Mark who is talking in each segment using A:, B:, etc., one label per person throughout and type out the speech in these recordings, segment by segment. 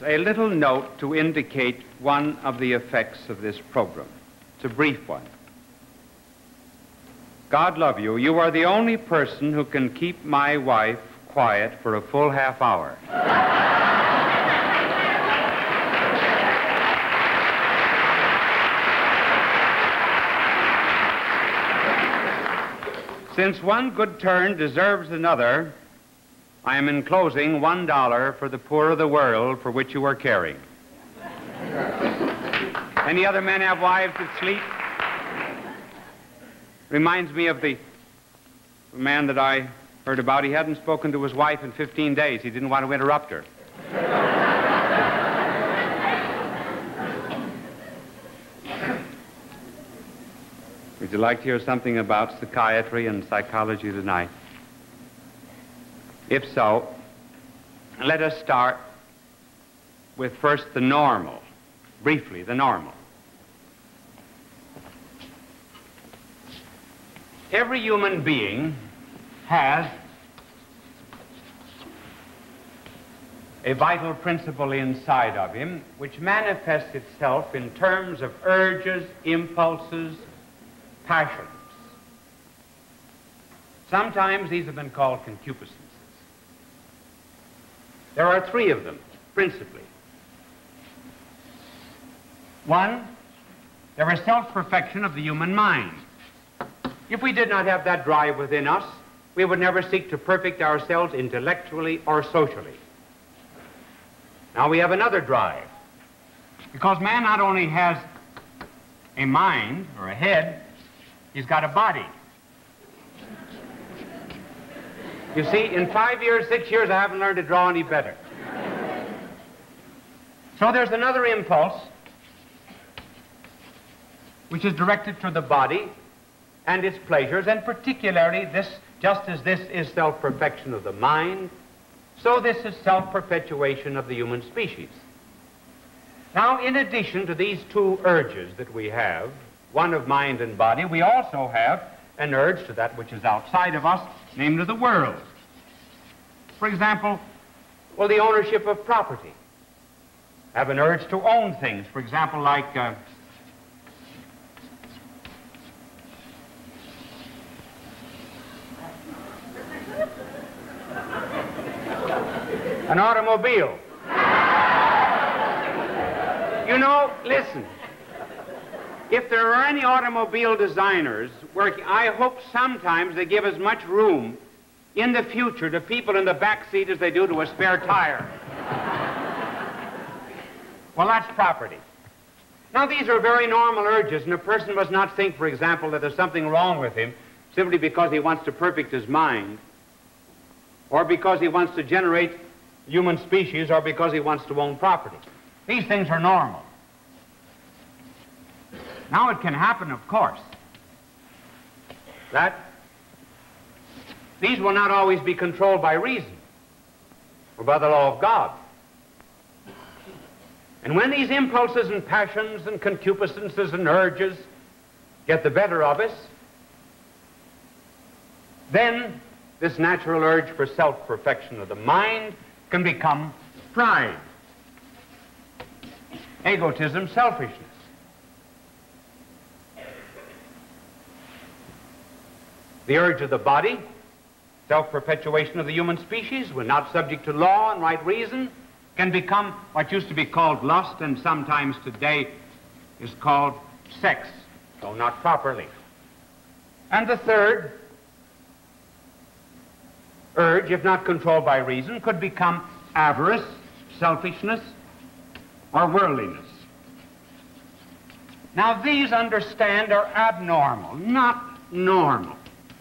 A: a little note to indicate one of the effects of this program. It's a brief one. God love you. You are the only person who can keep my wife quiet for a full half hour. Since one good turn deserves another, I am enclosing $1 for the poor of the world for which you are caring. Any other men have wives that sleep? Reminds me of the man that I heard about. He hadn't spoken to his wife in 15 days. He didn't want to interrupt her. Would you like to hear something about psychiatry and psychology tonight? If so, let us start with first the normal. Briefly, the normal. Every human being has a vital principle inside of him which manifests itself in terms of urges, impulses, passions. Sometimes these have been called concupiscences. There are three of them, principally. One, there is self-perfection of the human mind. If we did not have that drive within us, we would never seek to perfect ourselves intellectually or socially. Now we have another drive, because man not only has a mind or a head, he's got a body. You see, in 5 years, 6 years, I haven't learned to draw any better. So there's another impulse which is directed to the body and its pleasures, and particularly this, just as this is self-perfection of the mind, so this is self-perpetuation of the human species. Now, in addition to these two urges that we have, one of mind and body, we also have an urge to that which is outside of us, namely the world. For example, well, the ownership of property. Have an urge to own things, for example, like an automobile. You know, listen, if there are any automobile designers working, I hope sometimes they give as much room in the future to people in the back seat as they do to a spare tire. Well, that's property. Now, these are very normal urges, and a person must not think, for example, that there's something wrong with him simply because he wants to perfect his mind, or because he wants to generate human species, or because he wants to own property. These things are normal. Now, it can happen, of course, that these will not always be controlled by reason or by the law of God. And when these impulses and passions and concupiscences and urges get the better of us, then this natural urge for self-perfection of the mind can become pride, egotism, selfishness. The urge of the body, self-perpetuation of the human species, when not subject to law and right reason, can become what used to be called lust, and sometimes today is called sex, though not properly. And the third urge, if not controlled by reason, could become avarice, selfishness, or worldliness. Now, these, understand, are abnormal, not normal.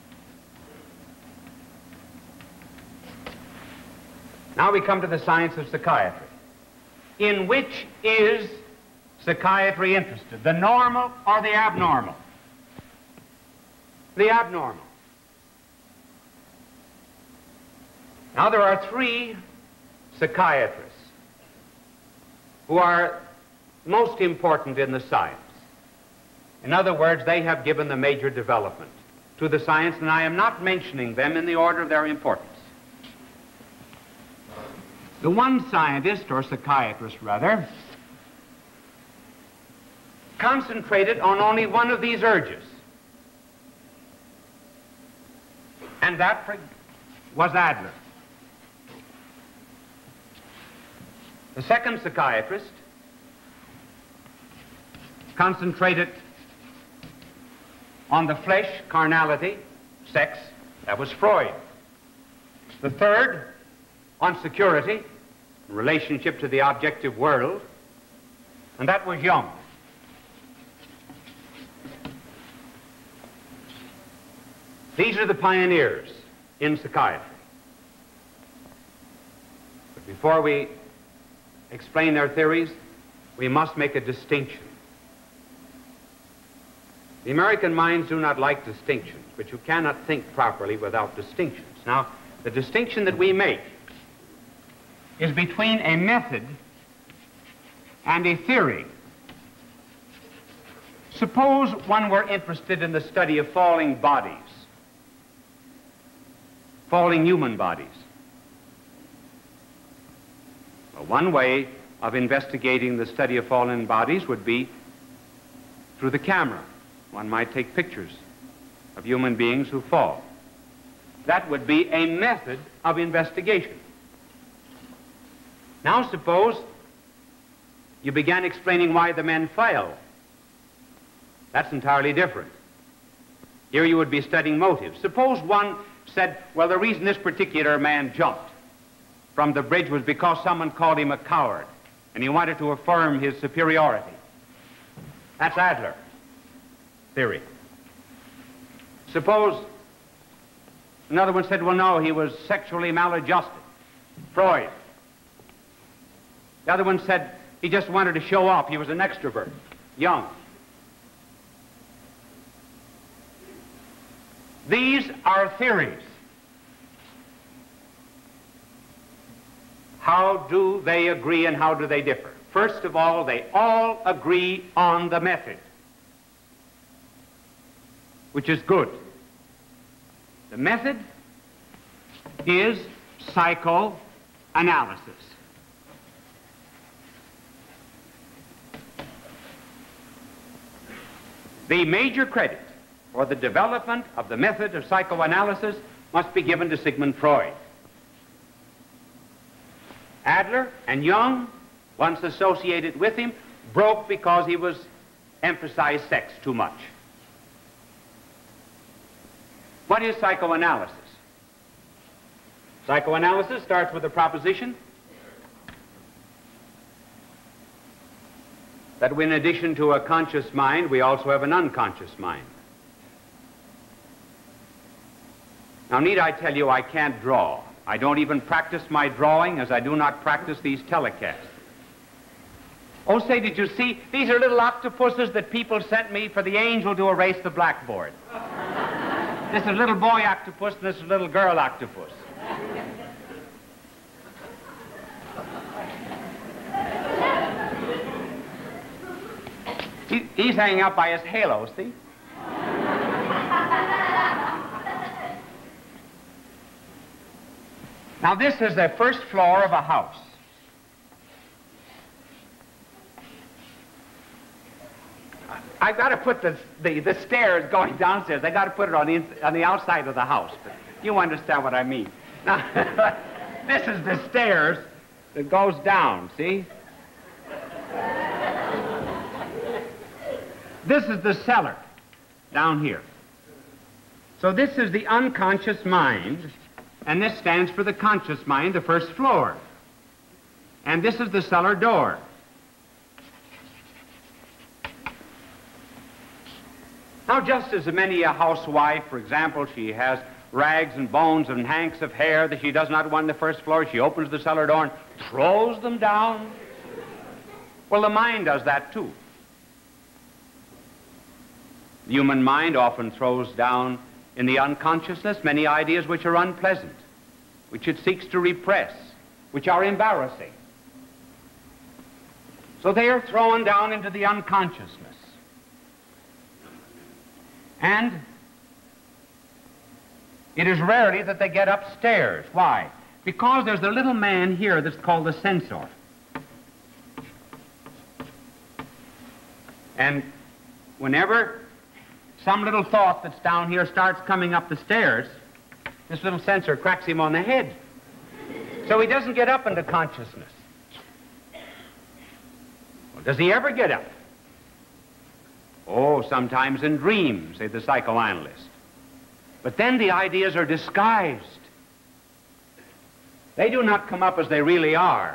A: Now we come to the science of psychiatry. In which is psychiatry interested, the normal or the abnormal? The abnormal. Now there are three psychiatrists who are most important in the science. In other words, they have given the major development to the science, and I am not mentioning them in the order of their importance. The one scientist, or psychiatrist rather, concentrated on only one of these urges. And that was Adler. The second psychiatrist concentrated on the flesh, carnality, sex. That was Freud. The third, on security, relationship to the objective world, and that was Jung. These are the pioneers in psychiatry. But before we explain their theories, we must make a distinction. The American minds do not like distinctions, but you cannot think properly without distinctions. Now, the distinction that we make is between a method and a theory. Suppose one were interested in the study of falling bodies, falling human bodies. Well, one way of investigating the study of fallen bodies would be through the camera. One might take pictures of human beings who fall. That would be a method of investigation. Now suppose you began explaining why the men fell. That's entirely different. Here you would be studying motives. Suppose one said, well, the reason this particular man jumped from the bridge was because someone called him a coward, and he wanted to affirm his superiority. That's Adler theory. Suppose another one said, well, no, he was sexually maladjusted. Freud. The other one said he just wanted to show off. He was an extrovert. Jung. These are theories. How do they agree and how do they differ? First of all, they all agree on the method, which is good. The method is psychoanalysis. The major credit for the development of the method of psychoanalysis must be given to Sigmund Freud. Adler and Jung, once associated with him, broke because he was emphasized sex too much. What is psychoanalysis? Psychoanalysis starts with the proposition that in addition to a conscious mind, we also have an unconscious mind. Now, need I tell you, I can't draw. I don't even practice my drawing, as I do not practice these telecasts. Oh, say, did you see? These are little octopuses that people sent me for the angel to erase the blackboard. This is a little boy octopus, and this is a little girl octopus. He's hanging out by his halo, see? Now, this is the first floor of a house. I've got to put the stairs going downstairs. I've got to put it on the outside of the house. But you understand what I mean. Now, this is the stairs that goes down, see? This is the cellar down here. So this is the unconscious mind, and this stands for the conscious mind, the first floor. And this is the cellar door. Now, just as many a housewife, for example, she has rags and bones and hanks of hair that she does not want on the first floor, she opens the cellar door and throws them down. Well, the mind does that too. The human mind often throws down in the unconsciousness many ideas which are unpleasant, which it seeks to repress, which are embarrassing. So they are thrown down into the unconsciousness. And it is rarely that they get upstairs. Why? Because there's a little man here that's called the censor. And whenever some little thought that's down here starts coming up the stairs, this little censor cracks him on the head. So he doesn't get up into consciousness. Well, does he ever get up? Oh, sometimes in dreams, say the psychoanalyst. But then the ideas are disguised. They do not come up as they really are.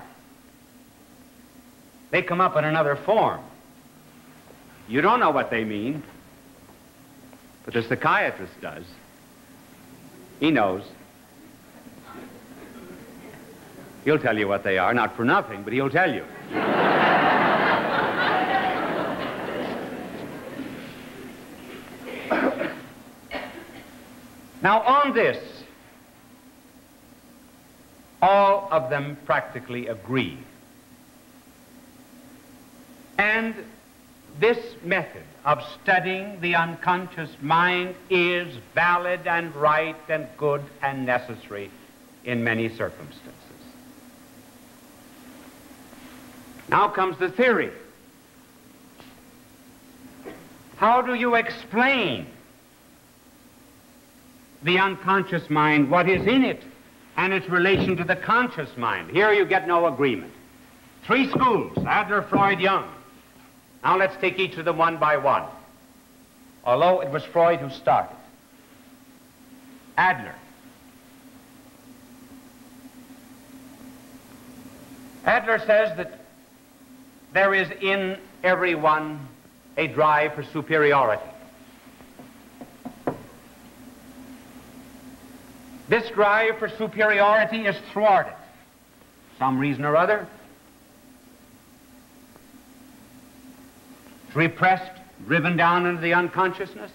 A: They come up in another form. You don't know what they mean, but the psychiatrist does. He knows. He'll tell you what they are, not for nothing, but he'll tell you. Now, on this, all of them practically agree. And this method of studying the unconscious mind is valid and right and good and necessary in many circumstances. Now comes the theory. How do you explain the unconscious mind, what is in it, and its relation to the conscious mind? Here you get no agreement. Three schools, Adler, Freud, Jung. Now let's take each of them one by one, although it was Freud who started. Adler. Adler says that there is in everyone a drive for superiority. This drive for superiority is thwarted, some reason or other. It's repressed, driven down into the unconsciousness.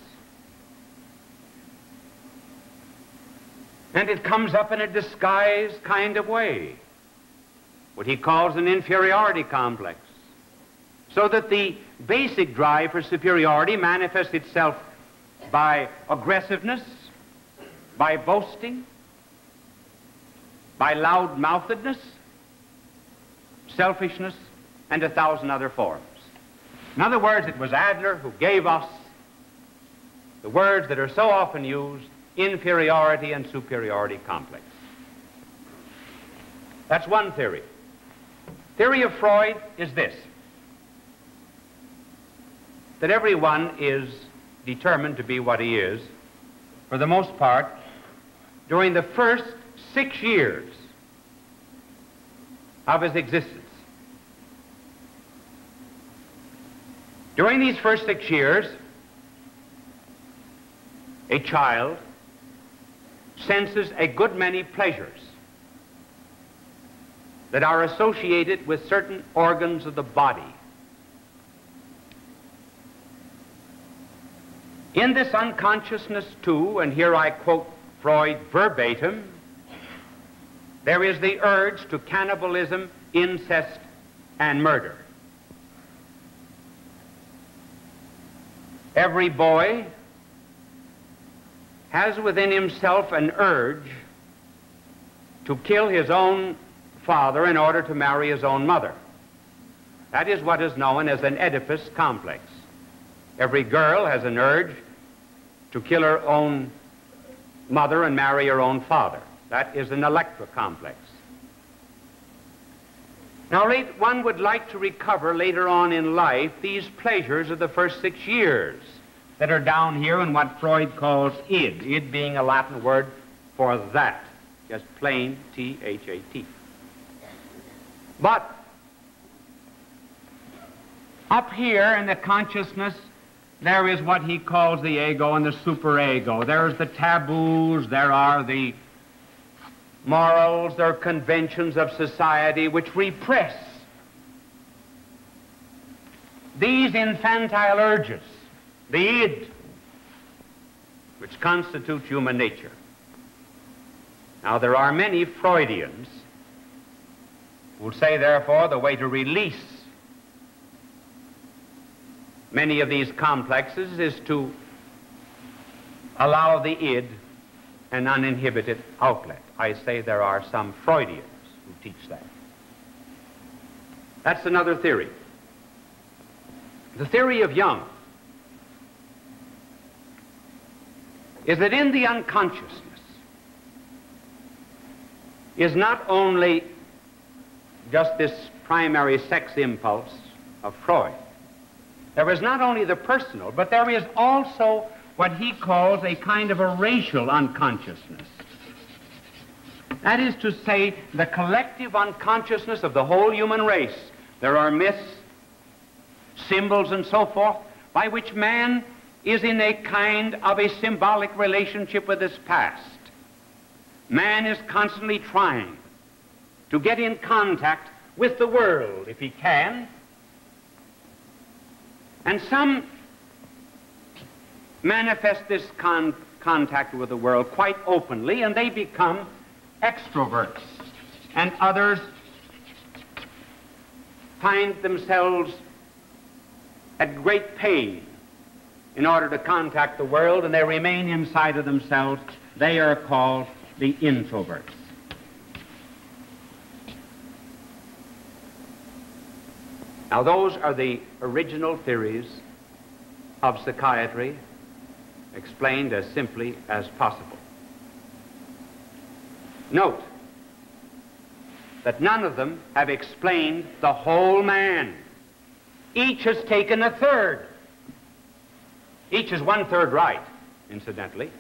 A: And it comes up in a disguised kind of way, what he calls an inferiority complex. So that the basic drive for superiority manifests itself by aggressiveness, by boasting, by loud-mouthedness, selfishness, and 1,000 other forms. In other words, it was Adler who gave us the words that are so often used, inferiority and superiority complex. That's one theory. Theory of Freud is this, that everyone is determined to be what he is, for the most part, during the first 6 years of his existence. During these first 6 years, a child senses a good many pleasures that are associated with certain organs of the body. In this unconsciousness, too, and here I quote Freud verbatim, there is the urge to cannibalism, incest, and murder. Every boy has within himself an urge to kill his own father in order to marry his own mother. That is what is known as an Oedipus complex. Every girl has an urge to kill her own mother and marry her own father. That is an Electra complex. Now, one would like to recover later on in life these pleasures of the first 6 years that are down here in what Freud calls id, id being a Latin word for that, just plain T-H-A-T. But up here in the consciousness, there is what he calls the ego and the superego. There's the taboos, there are the morals, there are conventions of society which repress these infantile urges, the id, which constitute human nature. Now, there are many Freudians who will say, therefore, the way to release many of these complexes is to allow the id an uninhibited outlet. I say there are some Freudians who teach that. That's another theory. The theory of Jung is that in the unconsciousness is not only just this primary sex impulse of Freud. There is not only the personal, but there is also what he calls a kind of a racial unconsciousness. That is to say, the collective unconsciousness of the whole human race. There are myths, symbols, and so forth, by which man is in a kind of a symbolic relationship with his past. Man is constantly trying to get in contact with the world, if he can. And some manifest this contact with the world quite openly, and they become extroverts. And others find themselves at great pain in order to contact the world, and they remain inside of themselves. They are called the introverts. Now, those are the original theories of psychiatry, explained as simply as possible. Note that none of them have explained the whole man. Each has taken a third. Each is 1/3 right, incidentally.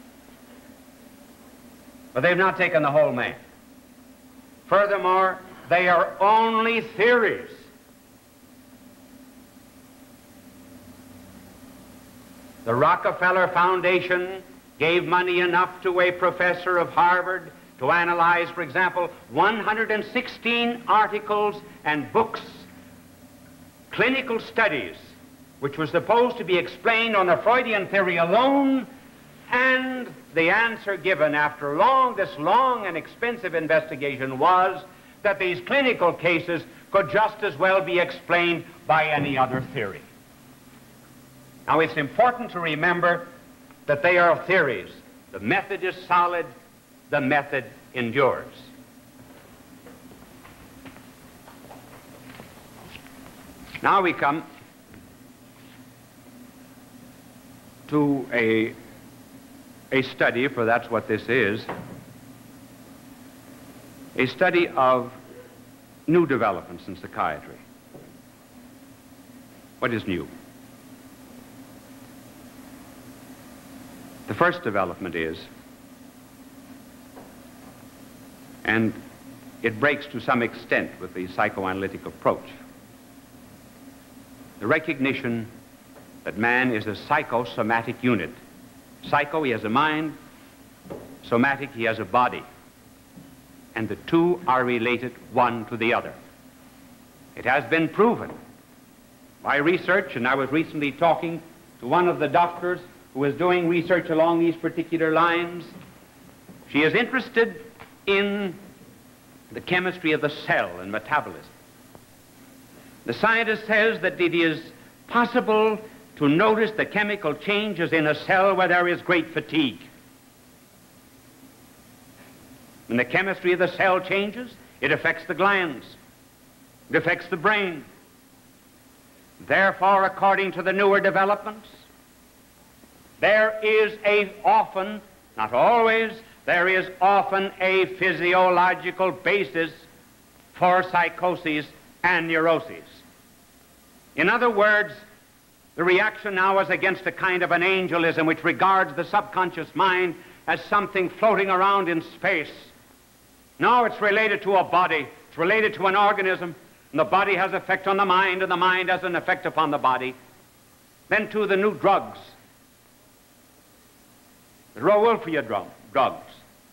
A: But they've not taken the whole man. Furthermore, they are only theories. The Rockefeller Foundation gave money enough to a professor of Harvard to analyze, for example, 116 articles and books, clinical studies, which were supposed to be explained on the Freudian theory alone, and the answer given after this long and expensive investigation was that these clinical cases could just as well be explained by any other theory. Now, it's important to remember that they are theories. The method is solid, the method endures. Now we come to a study, for that's what this is, a study of new developments in psychiatry. What is new? The first development is, and it breaks to some extent with the psychoanalytic approach, the recognition that man is a psychosomatic unit. Psycho, he has a mind; somatic, he has a body. And the two are related one to the other. It has been proven by research, and I was recently talking to one of the doctors who is doing research along these particular lines. She is interested in the chemistry of the cell and metabolism. The scientist says that it is possible to notice the chemical changes in a cell where there is great fatigue. When the chemistry of the cell changes, it affects the glands, it affects the brain. Therefore, according to the newer developments, there is often, not always, there is often a physiological basis for psychoses and neuroses. In other words, the reaction now is against a kind of an angelism which regards the subconscious mind as something floating around in space. No, it's related to a body, it's related to an organism, and the body has effect on the mind, and the mind has an effect upon the body. Then to the new drugs, the Rauwolfia drugs,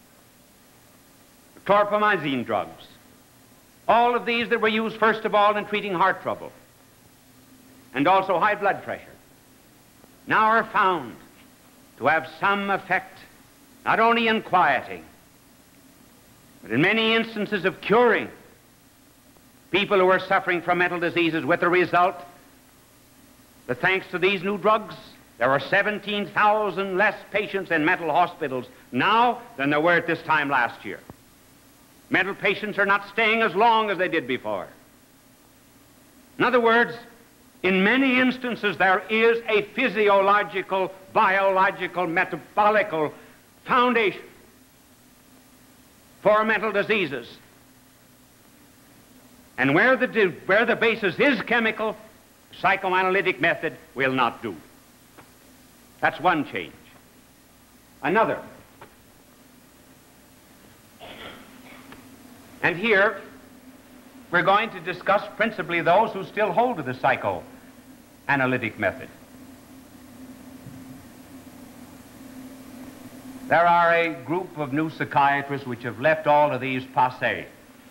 A: the chlorpromazine drugs, all of these that were used first of all in treating heart trouble and also high blood pressure, now are found to have some effect not only in quieting, but in many instances of curing people who are suffering from mental diseases, with the result that thanks to these new drugs, There are 17,000 less patients in mental hospitals now than there were at this time last year. Mental patients are not staying as long as they did before. In other words, in many instances there is a physiological, biological, metabolical foundation for mental diseases. And where the basis is chemical, psychoanalytic method will not do. That's one change. Another. And here, we're going to discuss principally those who still hold to the psychoanalytic method. There are a group of new psychiatrists which have left all of these passé.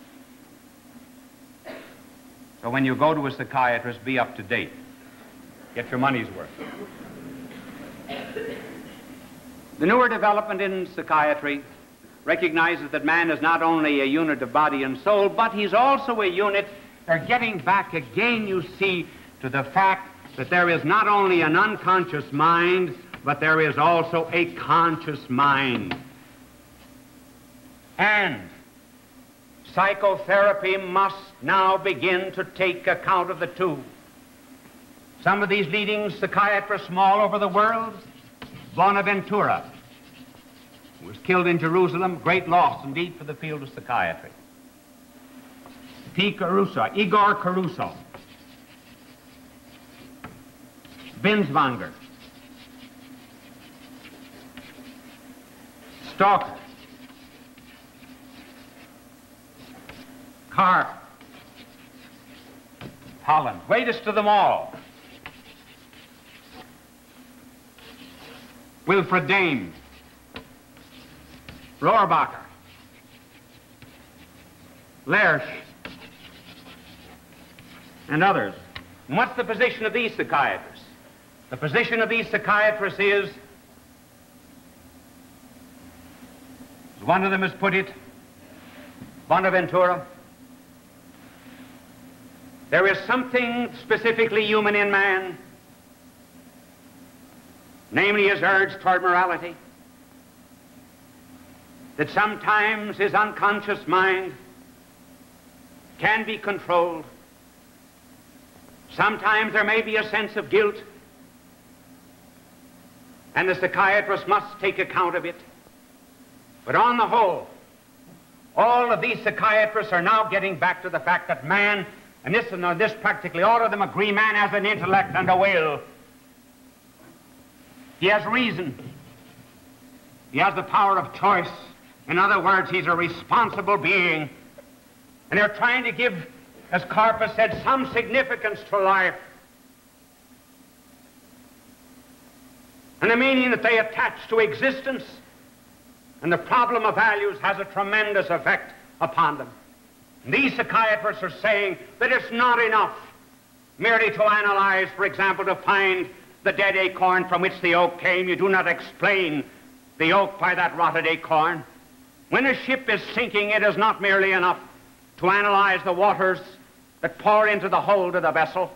A: So when you go to a psychiatrist, be up to date. Get your money's worth. The newer development in psychiatry recognizes that man is not only a unit of body and soul, but he's also a unit. They're getting back again, you see, to the fact that there is not only an unconscious mind, but there is also a conscious mind. And psychotherapy must now begin to take account of the two. Some of these leading psychiatrists from all over the world, Bonaventura, who was killed in Jerusalem, great loss indeed for the field of psychiatry. Igor Caruso, Binswanger, Stalker, Carr, Holland, greatest of them all, Wilfred Dame, Rohrbacher, Lersch, and others. And what's the position of these psychiatrists? The position of these psychiatrists is, as one of them has put it, Bonaventura, there is something specifically human in man, namely his urge toward morality, that sometimes his unconscious mind can be controlled. Sometimes there may be a sense of guilt, and the psychiatrist must take account of it. But on the whole, all of these psychiatrists are now getting back to the fact that man, and this practically all of them agree, man has an intellect and a will. He has reason. He has the power of choice. In other words, he's a responsible being. And they're trying to give, as Karpa said, some significance to life. And the meaning that they attach to existence and the problem of values has a tremendous effect upon them. And these psychiatrists are saying that it's not enough merely to analyze, for example, to find the dead acorn from which the oak came. You do not explain the oak by that rotted acorn. When a ship is sinking, it is not merely enough to analyze the waters that pour into the hold of the vessel.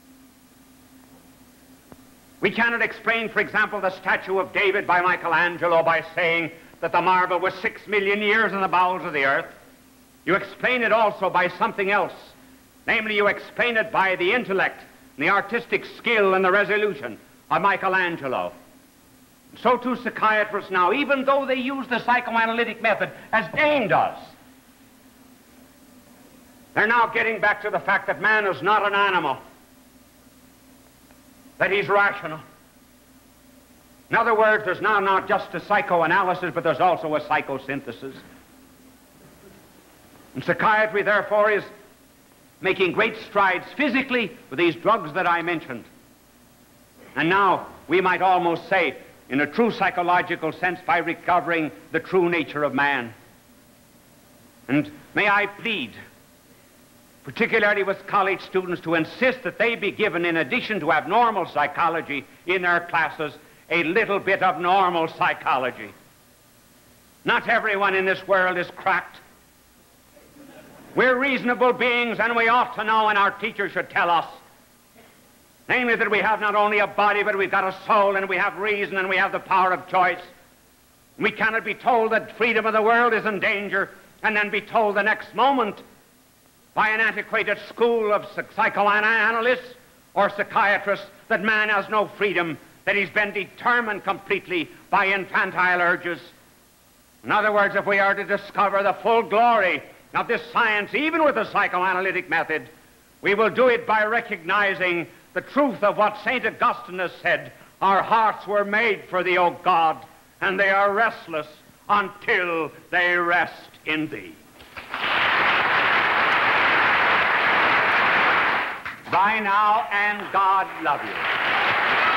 A: We cannot explain, for example, the statue of David by Michelangelo by saying that the marble was 6 million years in the bowels of the earth. You explain it also by something else. Namely, you explain it by the intellect, the artistic skill, and the resolution of Michelangelo. So too psychiatrists now, even though they use the psychoanalytic method as Dane does, they're now getting back to the fact that man is not an animal, that he's rational. In other words, there's now not just a psychoanalysis, but there's also a psychosynthesis. And psychiatry, therefore, is making great strides physically with these drugs that I mentioned. And now, we might almost say, in a true psychological sense, by recovering the true nature of man. And may I plead, particularly with college students, to insist that they be given, in addition to abnormal psychology in their classes, a little bit of normal psychology. Not everyone in this world is cracked. We're reasonable beings, and we ought to know, and our teachers should tell us, Namely, that we have not only a body, but we've got a soul, and we have reason, and we have the power of choice. We cannot be told that freedom of the world is in danger, and then be told the next moment by an antiquated school of psychoanalysts or psychiatrists that man has no freedom, that he's been determined completely by infantile urges. In other words, if we are to discover the full glory of this science, even with the psychoanalytic method, we will do it by recognizing the truth of what St. Augustine has said: our hearts were made for thee, O God, and they are restless until they rest in thee. Bye now, and God love you.